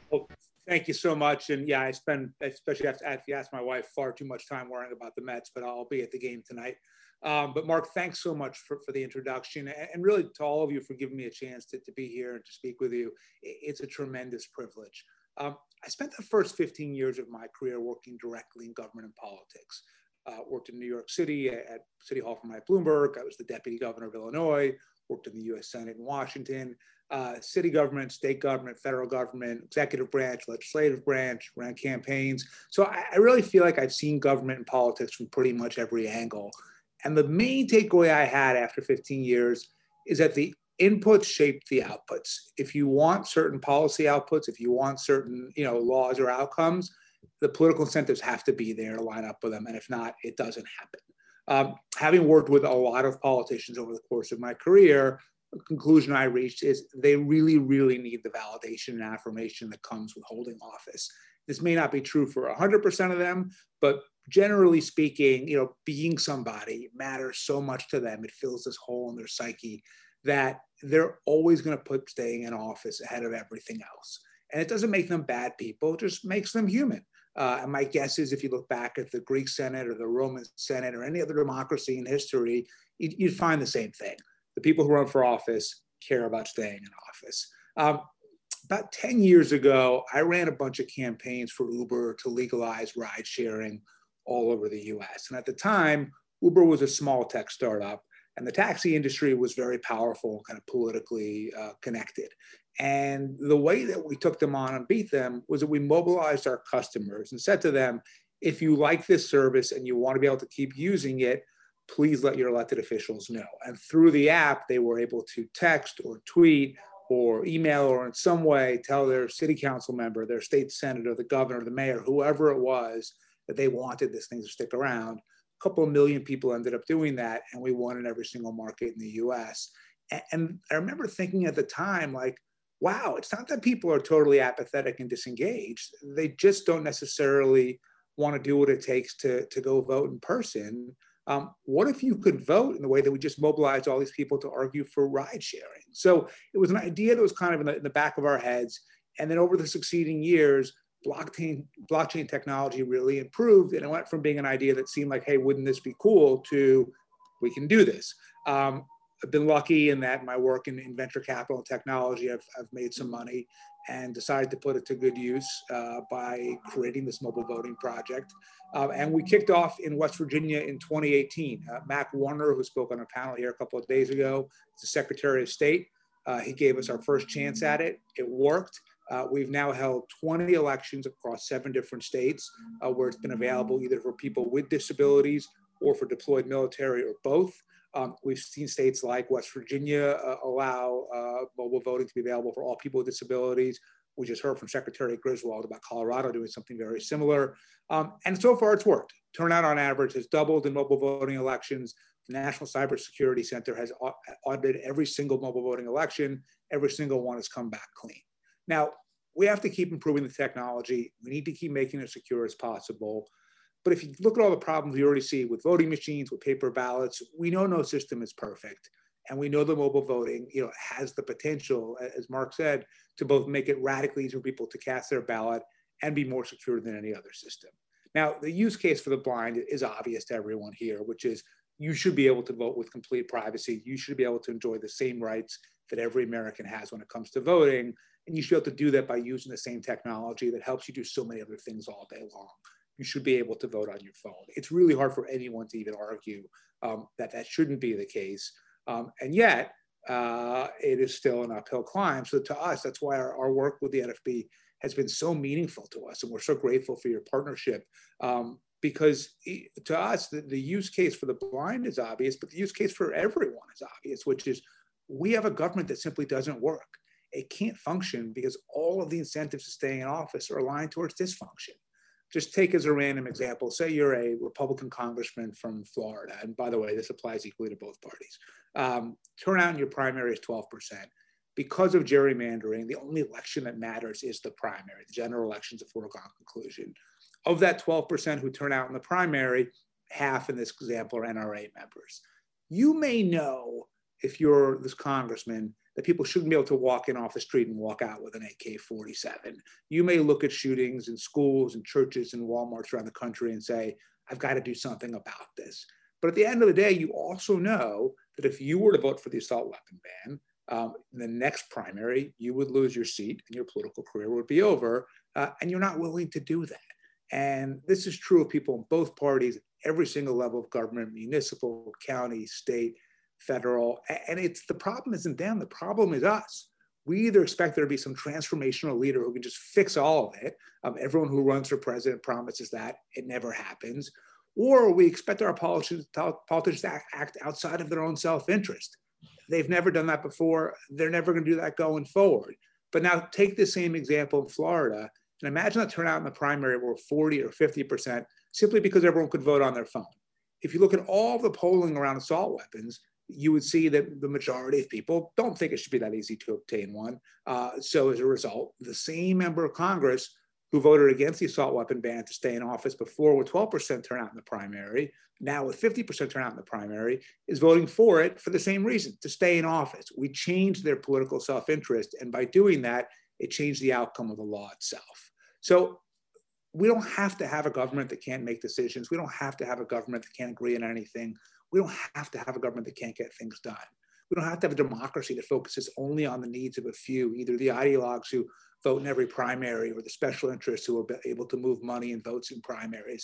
Well, thank you so much. And yeah, I spend, especially if you ask my wife, far too much time worrying about the Mets, but I'll be at the game tonight. But Mark, thanks so much for the introduction, and really to all of you for giving me a chance to be here and to speak with you. It's a tremendous privilege. I spent the first 15 years of my career working directly in government and politics. Worked in New York City at City Hall for Mike Bloomberg. I was the deputy governor of Illinois, worked in the US Senate in Washington, city government, state government, federal government, executive branch, legislative branch, ran campaigns. So I really feel like I've seen government and politics from pretty much every angle. And the main takeaway I had after 15 years is that the inputs shape the outputs. If you want certain policy outputs, if you want certain laws or outcomes, the political incentives have to be there to line up with them. And if not, it doesn't happen. Having worked with a lot of politicians over the course of my career, the conclusion I reached is they really, really need the validation and affirmation that comes with holding office. This may not be true for 100% of them, but generally speaking, being somebody matters so much to them. It fills this hole in their psyche that they're always going to put staying in office ahead of everything else. And it doesn't make them bad people, it just makes them human. And my guess is if you look back at the Greek Senate or the Roman Senate or any other democracy in history, you'd find the same thing. The people who run for office care about staying in office. About 10 years ago, I ran a bunch of campaigns for Uber to legalize ride sharing all over the US. And at the time, Uber was a small tech startup, and the taxi industry was very powerful, kind of politically connected. And the way that we took them on and beat them was that we mobilized our customers and said to them, if you like this service and you want to be able to keep using it, please let your elected officials know. And through the app, they were able to text or tweet or email or in some way tell their city council member, their state senator, the governor, the mayor, whoever it was, that they wanted this thing to stick around. A couple of million people ended up doing that, and we won in every single market in the US. And I remember thinking at the time, like, wow, it's not that people are totally apathetic and disengaged. They just don't necessarily want to do what it takes to go vote in person. What if you could vote in the way that we just mobilized all these people to argue for ride sharing? So it was an idea that was kind of in the back of our heads. And then over the succeeding years, blockchain technology really improved. And it went from being an idea that seemed like, hey, wouldn't this be cool, to we can do this. I've been lucky in that my work in venture capital and technology, I've made some money and decided to put it to good use by creating this mobile voting project. And we kicked off in West Virginia in 2018. Mac Warner, who spoke on a panel here a couple of days ago, is the Secretary of State. He gave us our first chance at it. It worked. We've now held 20 elections across 7 different states where it's been available either for people with disabilities or for deployed military or both. We've seen states like West Virginia allow mobile voting to be available for all people with disabilities. We just heard from Secretary Griswold about Colorado doing something very similar. And so far it's worked. Turnout on average has doubled in mobile voting elections. The National Cybersecurity Center has audited every single mobile voting election. Every single one has come back clean. Now, we have to keep improving the technology. We need to keep making it as secure as possible. But if you look at all the problems we already see with voting machines, with paper ballots, we know no system is perfect. And we know the mobile voting has the potential, as Mark said, to both make it radically easier for people to cast their ballot and be more secure than any other system. Now, the use case for the blind is obvious to everyone here, which is you should be able to vote with complete privacy. You should be able to enjoy the same rights that every American has when it comes to voting. And you should be able to do that by using the same technology that helps you do so many other things all day long. You should be able to vote on your phone. It's really hard for anyone to even argue that shouldn't be the case. And yet, it is still an uphill climb. So to us, that's why our work with the NFB has been so meaningful to us. And we're so grateful for your partnership because to us, the use case for the blind is obvious, but the use case for everyone is obvious, which is we have a government that simply doesn't work. It can't function because all of the incentives to staying in office are aligned towards dysfunction. Just take as a random example, say you're a Republican congressman from Florida, and by the way, this applies equally to both parties. Turnout in your primary is 12%. Because of gerrymandering, the only election that matters is the primary. The general election is a foregone conclusion. Of that 12% who turn out in the primary, half in this example are NRA members. You may know, if you're this congressman, that people shouldn't be able to walk in off the street and walk out with an AK-47. You may look at shootings in schools and churches and Walmarts around the country and say, I've got to do something about this. But at the end of the day, you also know that if you were to vote for the assault weapon ban, in the next primary, you would lose your seat and your political career would be over, and you're not willing to do that. And this is true of people in both parties, every single level of government, municipal, county, state, federal. And the problem isn't them, the problem is us. We either expect there to be some transformational leader who can just fix all of it. Everyone who runs for president promises that, it never happens. Or we expect our politicians to act outside of their own self-interest. They've never done that before. They're never going to do that going forward. But now take the same example in Florida and imagine a turnout in the primary were 40 or 50% simply because everyone could vote on their phone. If you look at all the polling around assault weapons, you would see that the majority of people don't think it should be that easy to obtain one. So as a result, the same member of Congress who voted against the assault weapon ban to stay in office before with 12% turnout in the primary, now with 50% turnout in the primary, is voting for it for the same reason, to stay in office. We changed their political self-interest, and by doing that, it changed the outcome of the law itself. So we don't have to have a government that can't make decisions. We don't have to have a government that can't agree on anything. We don't have to have a government that can't get things done. We don't have to have a democracy that focuses only on the needs of a few, either the ideologues who vote in every primary or the special interests who are able to move money and votes in primaries.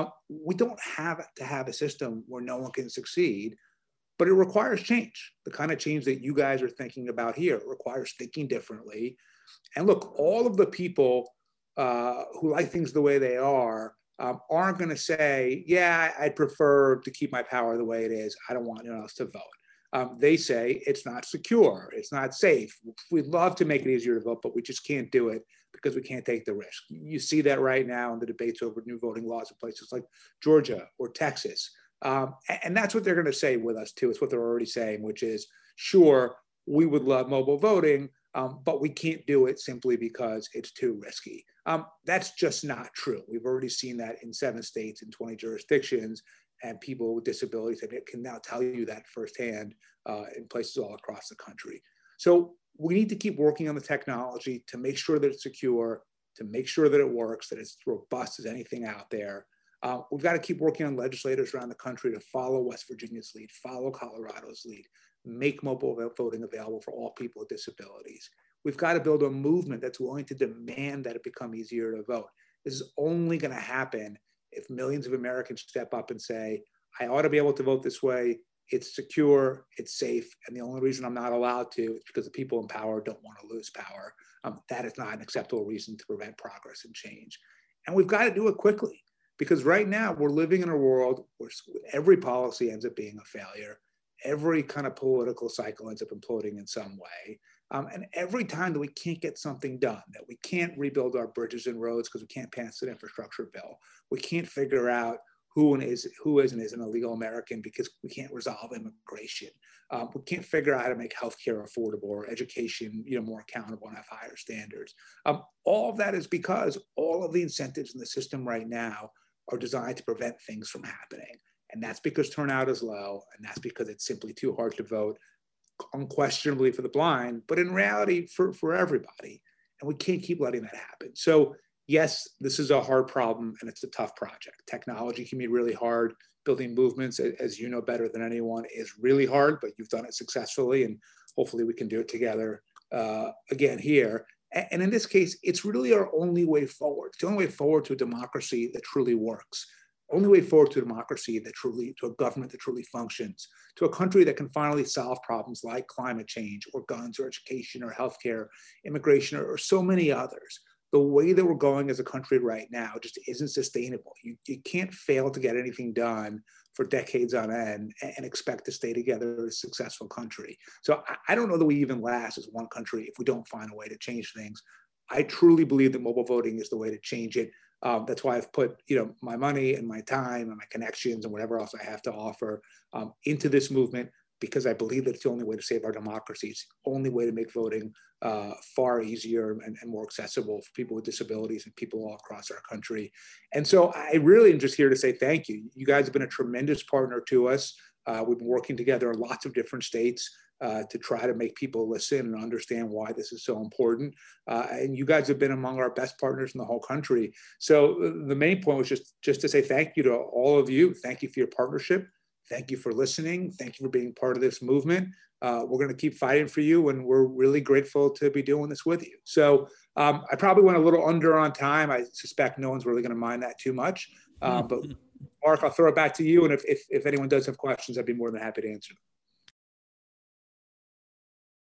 We don't have to have a system where no one can succeed, but it requires change. The kind of change that you guys are thinking about here. It requires thinking differently. And look, all of the people who like things the way they are aren't going to say, yeah, I'd prefer to keep my power the way it is. I don't want anyone else to vote. They say it's not secure, it's not safe. We'd love to make it easier to vote, but we just can't do it because we can't take the risk. You see that right now in the debates over new voting laws in places like Georgia or Texas. And that's what they're going to say with us too. It's what they're already saying, which is, sure, we would love mobile voting, but we can't do it simply because it's too risky. That's just not true. We've already seen that in 7 states and 20 jurisdictions, and people with disabilities can now tell you that firsthand in places all across the country. So we need to keep working on the technology to make sure that it's secure, to make sure that it works, that it's robust as anything out there. We've got to keep working on legislators around the country to follow West Virginia's lead, follow Colorado's lead, make mobile voting available for all people with disabilities. We've got to build a movement that's willing to demand that it become easier to vote. This is only going to happen if millions of Americans step up and say, I ought to be able to vote this way. It's secure, it's safe, and the only reason I'm not allowed to is because the people in power don't want to lose power. That is not an acceptable reason to prevent progress and change. And we've got to do it quickly, because right now we're living in a world where every policy ends up being a failure. Every kind of political cycle ends up imploding in some way. And every time that we can't get something done, that we can't rebuild our bridges and roads because we can't pass an infrastructure bill, we can't figure out who is and isn't a legal American because we can't resolve immigration. We can't figure out how to make healthcare affordable or education, more accountable and have higher standards. All of that is because all of the incentives in the system right now are designed to prevent things from happening. And that's because turnout is low, and that's because it's simply too hard to vote, unquestionably for the blind, but in reality for everybody. And we can't keep letting that happen. So yes, this is a hard problem and it's a tough project. Technology can be really hard. Building movements, as you know better than anyone, is really hard, but you've done it successfully, and hopefully we can do it together again here. And in this case, it's really our only way forward. It's the only way forward to a democracy that truly works. Only way forward to a democracy to a government that truly functions, to a country that can finally solve problems like climate change or guns or education or healthcare, immigration, or so many others. The way that we're going as a country right now just isn't sustainable. You can't fail to get anything done for decades on end and expect to stay together as a successful country. So I don't know that we even last as one country if we don't find a way to change things. I truly believe that mobile voting is the way to change it. That's why I've put my money and my time and my connections and whatever else I have to offer into this movement, because I believe that it's the only way to save our democracy. It's the only way to make voting far easier and more accessible for people with disabilities and people all across our country. And so I really am just here to say thank you. You guys have been a tremendous partner to us. We've been working together in lots of different states. to try to make people listen and understand why this is so important. And you guys have been among our best partners in the whole country. So the main point was just to say thank you to all of you. Thank you for your partnership. Thank you for listening. Thank you for being part of this movement. We're going to keep fighting for you, and we're really grateful to be doing this with you. So I probably went a little under on time. I suspect no one's really going to mind that too much. But Mark, I'll throw it back to you. And if anyone does have questions, I'd be more than happy to answer them.